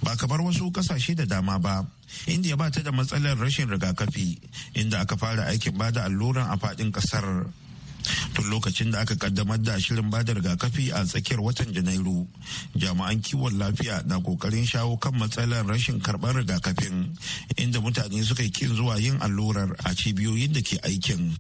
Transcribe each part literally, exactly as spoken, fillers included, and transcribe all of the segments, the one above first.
ba kamar wasu kasashe da dama ba. India ba ta da matsalar rashin rigakafi, inda aka fara aikin bada alluran a faɗin ƙasar. Tun lokacin da aka kaddamar da shirin bada rigakafi a tsakiyar watan Janairu, jami'an kiwon lafiya na kokarin shawo kan matsalar rashin karɓar rigakafin, inda mutane suka yi kin zuwa yin allurar a cibiyoyin da ke aikin.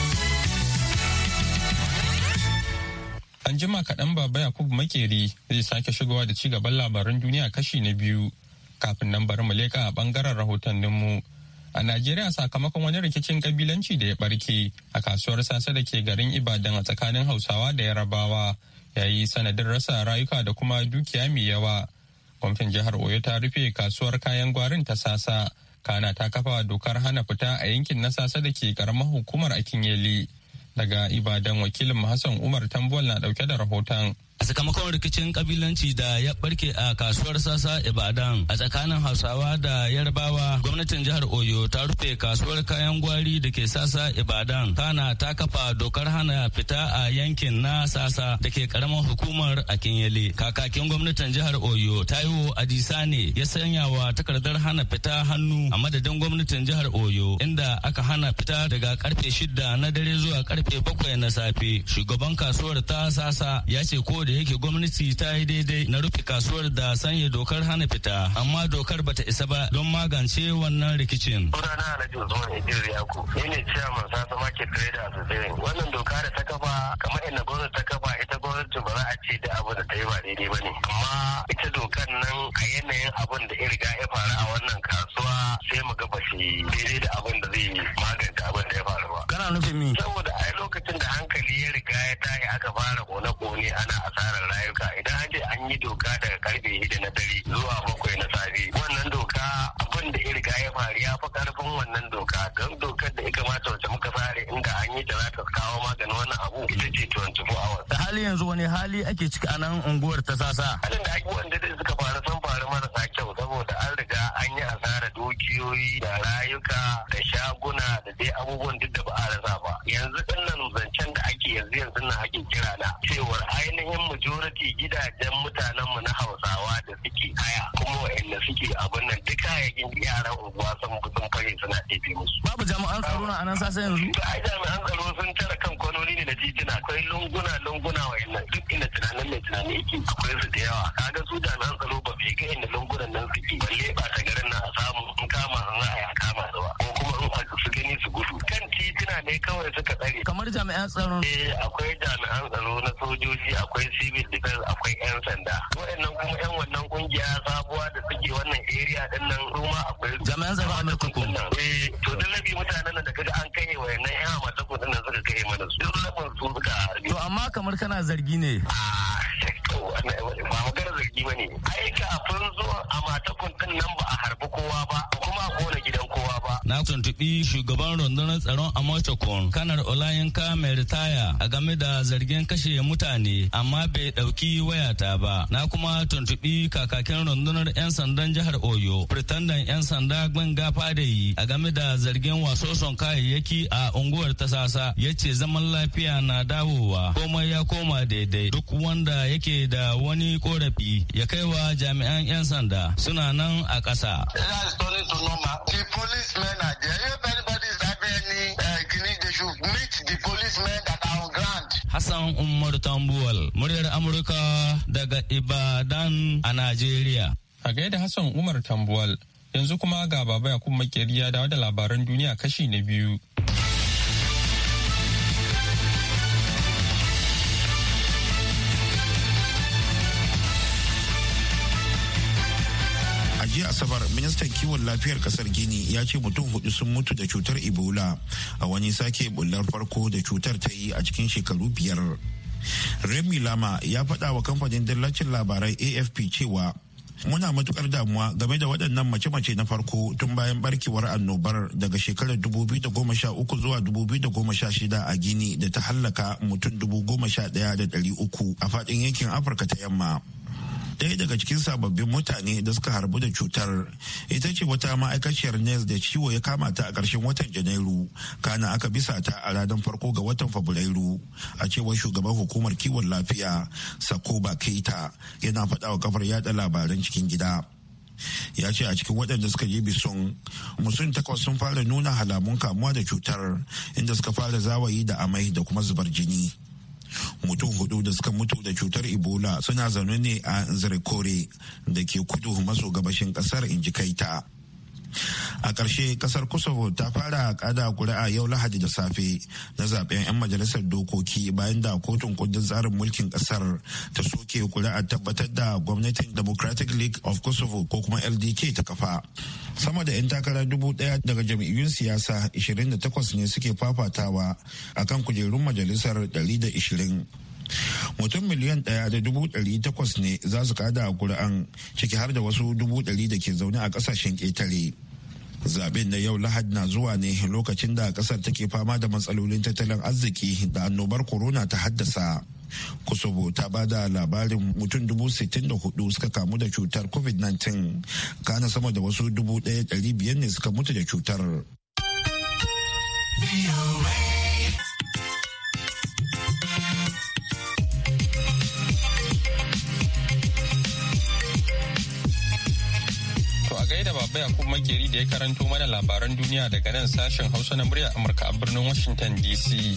An jima kaɗan Baba Yakubu Makeri zai sake shigowa da ci gaban labaran duniya kashi na biyu. Kafin nan bari mu leƙa a ɓangaren rahotanninmu. A Najeriya sakamakon wani rikicin kabilanci da ya barke a kasuwar sasa da ke garin Ibadan a tsakanin Hausawa da Yarabawa ya yi sanadin rasa rayuka da kuma dukiya mai yawa. Gwamnatin jihar Oyo ta rufe kasuwar kayan gwarin ta sasa, kana ta kafa dokar hana fita a yankin na sasa da ke karamar hukumar Akinyele. Daga Ibadan wakilin Hassan Umar Tambuwal na dauke da rahoton. A sakamakon rikicin kabilanci da ya barke a kasuwar sasa Ibadan a tsakanin Hausawa da Yarbawa, gwamnatin jihar Oyo ta rufe kasuwar kayan gwari da ke sasa Ibadan. Kana ta kafa dokar hana fita a yankin na sasa da ke karamar hukumar Akinyele. Kakakin gwamnatin jihar Oyo Taiwo Adisane ya sanya wa takardar hana fita hannu a madadin gwamnatin jihar Oyo, inda aka hana fita daga karfe shida na dare zuwa karfe bakwai na safe. Shugaban kasuwar ta sasa ya ce ko da yake gwamnati ta yi daidai na rufe kasuwar da sanya dokar hana fita, amma dokar bata isa ba don magance wannan rikicin. Sunana Alhaji Usman Idris Yaku, ni ne chairman Sasa Market Trader Association. Wannan doka da ta kafa kamar inda gwamnati ta kafa, ita gwamnati ba za a ce da abu da ta yi ba daidai ba ne. Amma ita dokar nan a yanayin abin da ya riga ya faru a wannan kasuwa sai mu ga ba shi daidai da abin da zai magance abin da ya faru ba. Kana nufin mi? Saboda a lokacin da hankali ya riga ya tashi aka fara kone-kone ana asarar rayuka, idan an ce an yi doka daga karfe shida na dare zuwa bakwai na safe, wannan doka abin da ya riga ya faru ya fi karfin wannan doka. Don dokar da ya kamata wacce muka fara inda an yi ta za ta kawo maganin wannan abu ita ce twenty-four hours. Da hali yanzu wani hali ake ciki a nan unguwar ta sasa? Halin da ake wanda da suka faru sun faru marasa kyau, saboda an riga an yi asarar dukiyoyi da rayuka da shaguna da dai abubuwan duk da ba a rasa ba. Yanzu ɗin nan zancen da ake yanzu yanzu na ake kira na cewar ainihin majority gidajen mutanenmu na Hausawa da suke haya kuma wa'anda suke abin nan duk kayayyakin yaran unguwa sun sun fare suna ɗebe musu. Babu jami'an tsaro na anan sasa yanzu? Ai jami'an tsaro sun tara kan kwanoni ne da titina, akwai lunguna lunguna wa'annan duk inda tunanin mai tunani yake akwai su da yawa. Kaga su jami'an tsaro ba fi ga inda lungunan nan suke balle ba ta garin nan a samu in kama in za a yi a kama su ba, ko kuma in su gani su gudu. Kan titina ne kawai suka tsare. Kamar jami'an tsaro? Eh akwai jami'an tsaro na sojoji, akwai civil defense, akwai 'yan sanda. Waɗannan kuma 'yan wannan kungiya sabuwa da suke wannan area din nan su ma akwai jami'an tsaro a Amurka. Eh to duk labi mutanen nan da kaga an kai wayannan 'yan amata kudin nan suka kai mana su. Duk labin su suka harbi. To amma kamar kana zargi ne? Ah ba magana zargi bane. Ai kafin zuwa amata kudin nan ba a harbi kowa ba, kuma a kona gidan kowa ba. Na tuntuɓi shugaban rundunar tsaron Amotokon, Kanar Olayinka mai ritaya, a game da zargin kashe mutane, amma bai ɗauki wayata ba. Na kuma tuntuɓi kakakin rundunar 'yan sandan jihar Oyo, Pretendan 'yan sanda Gbenga Fadayi, a game da zargin wasoson kayayyaki a unguwar ta sasa. Ya ce zaman lafiya na dawowa, komai ya koma daidai. Duk wanda yake da wani korafi ya kai wa jami'an 'yan sanda, suna nan a ƙasa. The policemen are there. If anybody is having any uh, they should meet the policemen that are on ground. Hassan Umar Tambuwal, muryar Amurka daga Ibadan a Najeriya. A gaida Hassan Umar Tambuwal, yanzu kuma ga Baba Yakubu Makeri ya dawo da labaran duniya kashi na biyu. jiya asabar ministan kiwon lafiyar kasar gini ya ce mutum hudu sun mutu da cutar ebola a wani sake bullar farko da cutar ta yi a cikin shekaru biyar. Remi Lama ya faɗa wa kamfanin dillacin labarai A F P cewa muna matukar damuwa game da waɗannan mace-mace na farko tun bayan barkewar annobar daga shekarar dubu biyu da goma sha uku zuwa dubu biyu da goma sha shida a Gini da ta hallaka mutum dubu goma sha ɗaya da ɗari uku a faɗin yankin Afirka ta yamma. Ɗaya daga cikin sababbin mutane da suka harbu da cutar ita ce wata ma'aikaciyar nes da ciwo ya kama ta a ƙarshen watan Janairu, kana aka bisa ta a ranar farko ga watan Fabrairu, a cewar shugaban hukumar kiwon lafiya Sakoba Keita yana faɗa wa kafar yada labaran cikin gida. ya ce a cikin waɗanda suka je bison mutum takwas sun fara nuna halamun kamuwa da cutar inda suka fara zawayi da amai da kuma zubar jini. Mutum hudu da suka mutu da cutar ebola suna zaune ne a Nzirikore da ke kudu maso gabashin kasar, inji Kaita. A ƙarshe kasar Kosovo ta fara kada kuri'a yau Lahadi da safe na zaben 'yan majalisar dokoki bayan da kotun kundin tsarin mulkin kasar ta soke kuri'a tabbatar da gwamnatin Democratic League of Kosovo ko kuma L D K ta kafa. Sama da 'yan takara dubu daya daga jam'iyyun siyasa ishirin da takwas ne suke fafatawa akan kujerun majalisar ɗari da ishirin. Mutum miliyan ɗaya da dubu ɗari takwas ne za su kada kuri'an, ciki har da wasu dubu ɗari da ke zaune a ƙasashen ƙetare. Zaben na yau Lahadi na zuwa ne lokacin da ƙasar take fama da matsalolin tattalin arziki da annobar corona ta haddasa. Kosovo ta ba da labarin mutum dubu sittin da hudu suka kamu da cutar covid nineteen, kana sama da wasu dubu ɗaya ɗari biyar ne suka mutu da cutar. gaida Baba Yakub Makeri da ya karanto mana labaran duniya daga nan sashen Hausa na muryar Amurka a birnin Washington D C.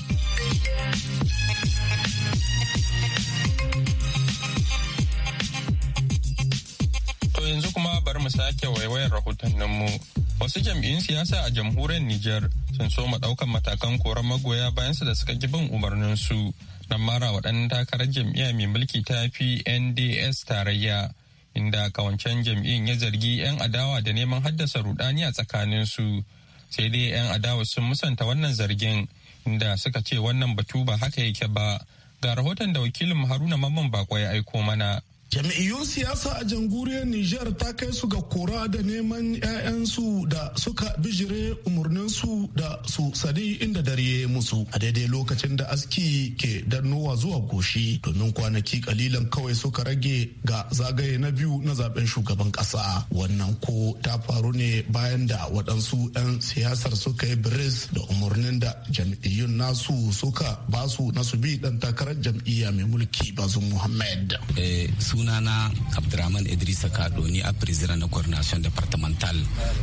To yanzu kuma bari mu sake waiwayar rahotanninmu. Wasu jam'iyyun siyasa a jamhuriyar Nijar sun soma ɗaukan matakan koran magoya bayansu da suka ki bin umarninsu na mara waɗannan takarar jam'iyya mai mulki ta P N D S tarayya. Inda kawancen jam'iyyun ya zargi 'yan adawa da neman haddasa rudani a tsakaninsu, sai dai 'yan adawa sun musanta wannan zargin, inda suka ce wannan batu ba haka yake ba. Ga rahoton da wakilin Haruna Mamman Bako ya aiko mana. Jami'iyyun siyasa a jamhuriyar Nijar ta kai su ga kora da neman 'ya'yansu da suka bijire umarninsu da su sani inda dare musu a daidai lokacin da aski ke dannowa zuwa goshi, domin kwanaki kalilan kawai suka rage ga zagaye na biyu na zaben shugaban kasa. Wannan ko ta faru ne bayan da waɗansu 'yan siyasar suka yi biris da umarnin da jam'iyyun nasu suka basu na su bi dan takarar jam'iyya mai mulki Bazum Muhammad. Eh, sunana Abdurrahman Idrisa Kado, ni a president na coordination departmental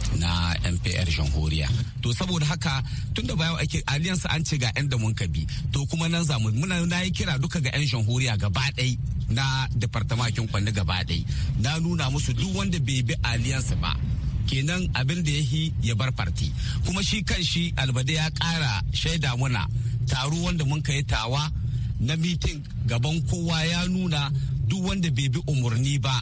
na M P R Jamhuriya. To saboda haka tunda bayan ake alliance an ce ga 'yan da mun kabi, to kuma nan zamu muna na yi kira duka ga 'yan Jamhuriya gaba ɗai na departamentin Kwanni gaba ɗai, na nuna musu duk wanda bai bi alliance ba kenan abin da ya yi ya bar farti. Kuma shi kan shi albade ya ƙara shaida muna taro wanda mun kai tawa na mitin gaban kowa ya nuna duk wanda bai bi umarni ba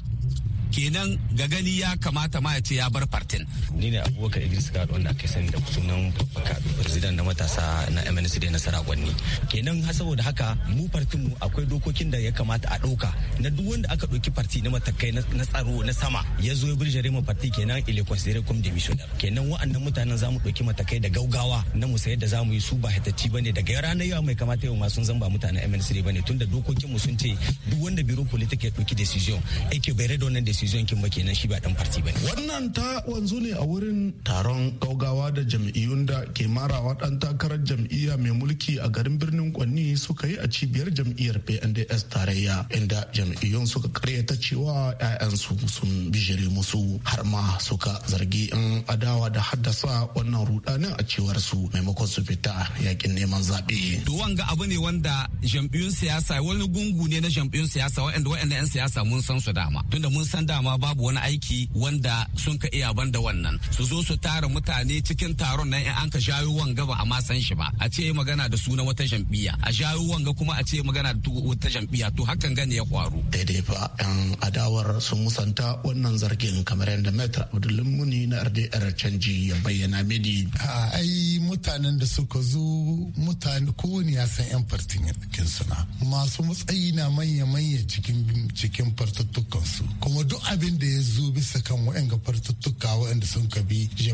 kenan ga gani ya kamata ma ya ce ya bar fartin. Ni ne Abubakar Idris Kado wanda ake sani da sunan president na matasa na M N C D na Sarakonni. Kenan saboda haka mu fartin mu akwai dokokin da ya kamata a ɗauka na duk wanda aka ɗauki farti na matakai na tsaro na sama ya zo ya birjare mu farti kenan il est considéré comme démissionnaire. Kenan wa'annan mutanen zamu ɗauki matakai da gaugawa na mu sayar da zamu yi su ba hitacci bane daga ranar yau mai kamata yau ma sun zamba mutanen M N C D bane tunda dokokin mu sun ce duk wanda biro politique ya ɗauki decision ake bayar da wannan decision kin ba kenan shi ba dan party bane. Wannan ta wanzu ne a wurin taron gaugawa da jam'iyyun da ke marawa dan takarar jam'iyya mai mulki a garin birnin Kwanni suka yi a cibiyar jam'iyyar P N D S tarayya, inda jam'iyyun suka karyata cewa 'ya'yansu sun bijire musu har ma suka zargi in adawa da haddasa wannan rudanin a cewar su maimakon su fita yakin neman zaɓe. To wanga abu ne wanda jam'iyyun siyasa wani gungu ne na jam'iyyun siyasa waɗanda waɗanda 'yan siyasa mun san su dama tunda mun san dama babu wani aiki wanda sun ka iya banda wannan su zo su tara mutane cikin taron nan in an ka jayo wanga ba a ma san shi ba a ce magana da suna wata jam'iyya a jayo wanga kuma a ce magana da wata jam'iyya to hakan gane ya kwaru. Daidai fa 'yan adawar sun musanta wannan zargin kamar yadda Metro Abdulmuni na R D R canji ya bayyana mini. A ai mutanen da suka zo mutane kowane ya san 'yan fartin yakin suna masu matsayi na manya-manya cikin cikin fartuttukan su kuma duk abin da ya zo bisa kan waɗanda fartuttuka waɗanda sun kabi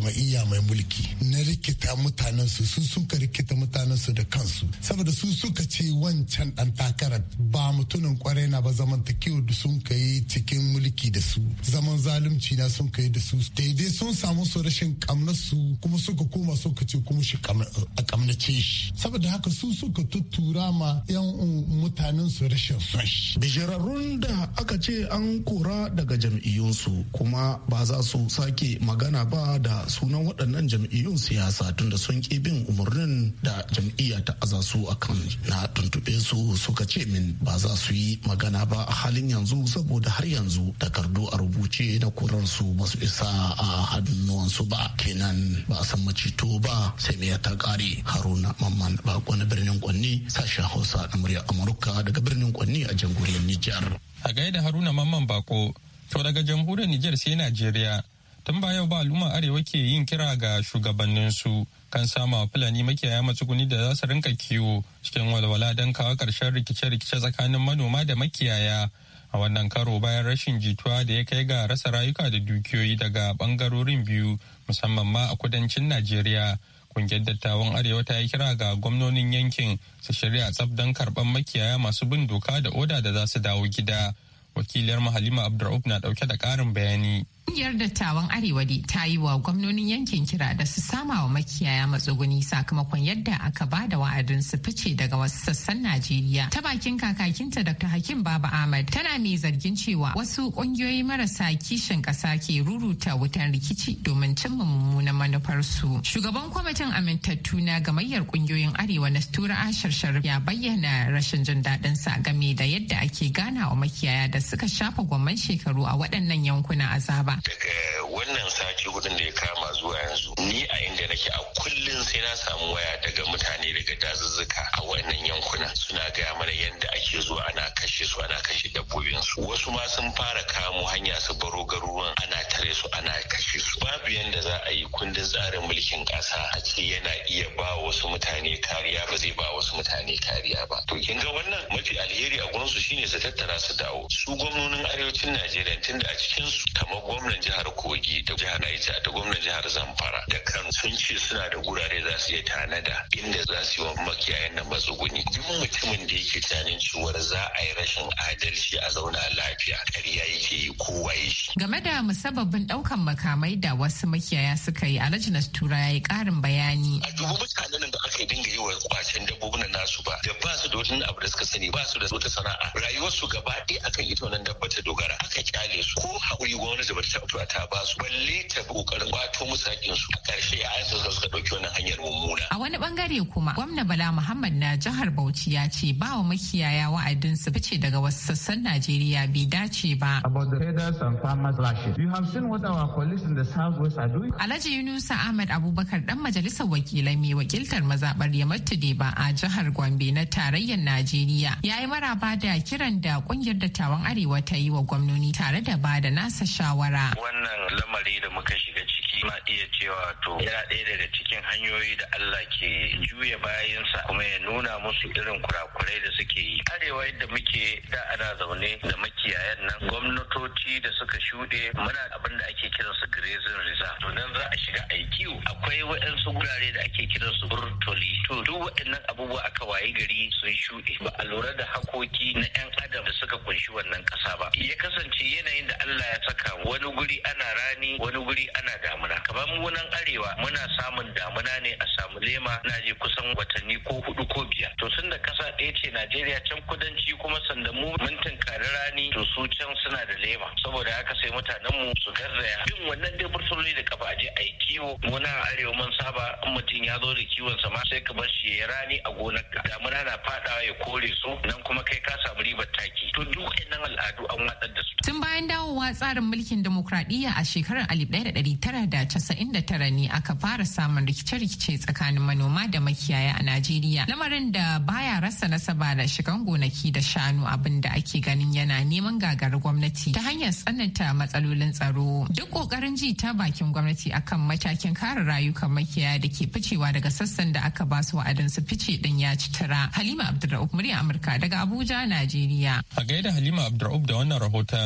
jama'iyya mai mulki na rikita mutanen su su sun ka rikita mutanen su da kansu saboda su suka ce wancan dan takarar ba mutumin kwarai na ba zamantakewa da sun kai cikin mulki da su zaman zalunci na sun kai da su daidai sun samu su rashin kamnar su kuma suka koma suka ce kuma shi a kamnace shi saboda haka su suka tuttura ma yan mutanen su rashin son shi. Bijirarrun da aka ce an kora daga jam'iyyunsu kuma ba za su sake magana ba da sunan waɗannan jam'iyyun siyasa tunda sun ƙi bin umarnin da jam'iyya ta aza su akan na tuntuɓe su suka ce min ba za su yi magana ba a halin yanzu saboda har yanzu takardu a rubuce na korar su ba su isa a hannuwansu ba kenan ba a san macito ba sai me ta kare. Haruna Mamman Bako na birnin Kwanni sashen Hausa na murya Amurka daga birnin Kwanni a jamhuriyar Nijar. A gaida Haruna Mamman Bako to daga jamhuriyar Nijar sai Najeriya tun ba yau ba al'umma arewa ke yin kira ga shugabanninsu kan sama fulani makiyaya matsuguni da za su rinka kiwo cikin walwala don kawo ƙarshen rikice-rikice tsakanin manoma da makiyaya a wannan karo bayan rashin jituwa da ya kai ga rasa rayuka da dukiyoyi daga bangarorin biyu musamman ma a kudancin Najeriya. Kungiyar dattawan arewa ta yi kira ga gwamnonin yankin su shirya tsaf don karɓar makiyaya masu bin doka da oda da za su dawo gida. Wakiliyar Halima Abdur'uf na ɗauke da ƙarin bayani. Ƙungiyar dattawan Arewa ta yi wa gwamnonin yankin kira da su sama wa makiyaya matsuguni sakamakon yadda aka ba da wa'adin su fice daga wasu sassan Najeriya. Ta bakin kakakinta Doctor Hakim Baba Ahmad tana mai zargin cewa wasu ƙungiyoyi marasa kishin ƙasa ke ruruta wutan rikici domin cimma mummunan manufarsu. Shugaban kwamitin amintattu na gamayyar ƙungiyoyin Arewa na Tura Ashar Sharif ya bayyana rashin jin daɗin sa game da yadda ake gana wa makiyaya da suka shafa gwamman shekaru a waɗannan yankuna azaba. Daga wannan sati hudun da ya kama zuwa yanzu ni a inda nake a kullum sai na samu waya daga mutane daga dazuzzuka a wannan yankuna suna gaya mana yadda ake zuwa ana kashe su ana kashe dabbobinsu. Wasu ma sun fara kamo hanya su baro garuruwan ana tare su ana kashe su. Babu yadda za a yi kundin tsarin mulkin ƙasa a ce yana iya ba wasu mutane kariya ba zai ba wasu mutane kariya ba. To kin ga wannan mafi alheri a gurinsu shine su tattara su dawo. Su gwamnonin arewacin Najeriya tunda a cikin su kamar gwamnan jihar Kogi da jihar Niger da gwamnan jihar Zamfara da Kano sun ce suna da gurare za su iya tanada inda za su yi wa makiyayan nan matsuguni. Duk mutumin da yake tunanin cewa za a yi rashin adalci a zauna lafiya ƙarya yake yi kowa ya shi. Game da musabbabin ɗaukan makamai da wasu makiyaya suka yi Alhaji Nastura ya yi ƙarin bayani. A dubu mutanen da aka yi dinga yi wa kwacen dabbobin nasu ba da ba su da wani abu da suka sani ba su da wata sana'a rayuwarsu gaba ɗaya akan ita wannan dabba ta dogara aka kyale su ko haƙuri gwamnati ba ta taɓa ta ba su balle ta kokarin kwato musu haƙƙin su a ƙarshe yayan su suka ɗauki wannan hanyar mummuna. A wani bangare kuma gwamna Bala Muhammad na jihar Bauchi ya ce ba wa makiyaya wa'adin su fice daga wasu sassan Najeriya bai dace ba. About the traders and farmers lashes. You have seen what our colleagues in the southwest are doing. Alhaji Yunusa Ahmad Abubakar dan majalisar wakilai mai wakiltar mazaɓar Yamatu Deba a jihar Gombe na tarayyar Najeriya ya yi maraba da kiran da kungiyar dattawan Arewa ta yi wa gwamnoni tare da ba da nasa shawara. Wannan lamari da muka shiga ciki ma iya cewa to yana ɗaya daga cikin hanyoyi da Allah ke juya bayansa kuma ya nuna musu irin kurakurai da suke yi. Arewa yadda muke da ana zaune da makiyayan nan gwamnatoci da suka shuɗe muna abin da ake kiran su grazing reserve. To nan za a shiga a yi kiwo. Akwai waɗansu gurare da ake kiran su burtoli. To duk waɗannan abubuwa aka wayi gari sun shuɗe. Ba a lura da hakoki na 'yan adam da suka kunshi wannan ƙasa ba. Ya kasance yanayin da Allah ya saka wani guri ana rani wani guri ana damuna. Kamar mu nan arewa muna samun damuna ne a samu lema na je kusan watanni ko hudu ko biyar. To tun da ƙasa ɗaya ce Najeriya can kudanci kuma sanda mu mun tunkari rani to su can suna da lema. Saboda haka sai mutanen mu su garzaya. Bin wannan dai burtuloli da kafa aje a yi kiwo. Mu nan arewa mun saba in mutum ya zo da kiwon sa ma sai ka bar shi ya rani a gonar ka. Damuna na fadawa ya kore su nan kuma kai ka samu ribar taki. To duk waɗannan al'adu an watsar da su. Tun bayan dawowa tsarin mulkin demokradiyya a shekarar alif ɗaya da ɗari tara da casa'in da tara ne aka fara samun rikice-rikice tsakanin manoma da makiyaya a Najeriya. Lamarin da baya rasa nasaba da shigan gonaki da shanu abin da ake ganin yana neman gagarar gwamnati ta hanyar tsananta matsalolin tsaro. Duk ƙoƙarin ji ta bakin gwamnati akan matakin kare rayukan makiyaya da ke ficewa daga sassan da aka ba su wa'adin su fice din ya ci tara. Halima Abdulrahman murya Amurka daga Abuja, Najeriya. A gaida Halima Abdulrahman da wannan rahoton.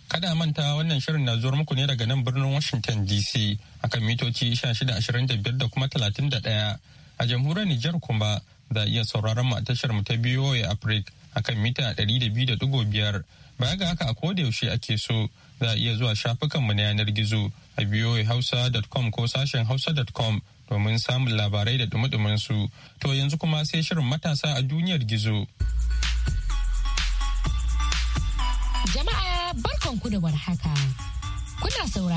Kada manta wannan shirin na zuwar muku ne daga nan birnin Washington D C akan mitoci shida ashirin da biyar da kuma talatin da ɗaya. A jamhuriyar Nijar kuma za a iya sauraron mu a tashar mu ta B O A Africa akan mita ɗari da biyu da ɗigo biyar. Baya ga haka a koda yaushe ake so za a iya zuwa shafukan mu na yanar gizo a b o a hausa dot com ko sashen hausa dot com domin samun labarai da dumi su. To yanzu kuma sai shirin matasa a duniyar gizo. Jama'a barkanku da warhaka. Kuna saurara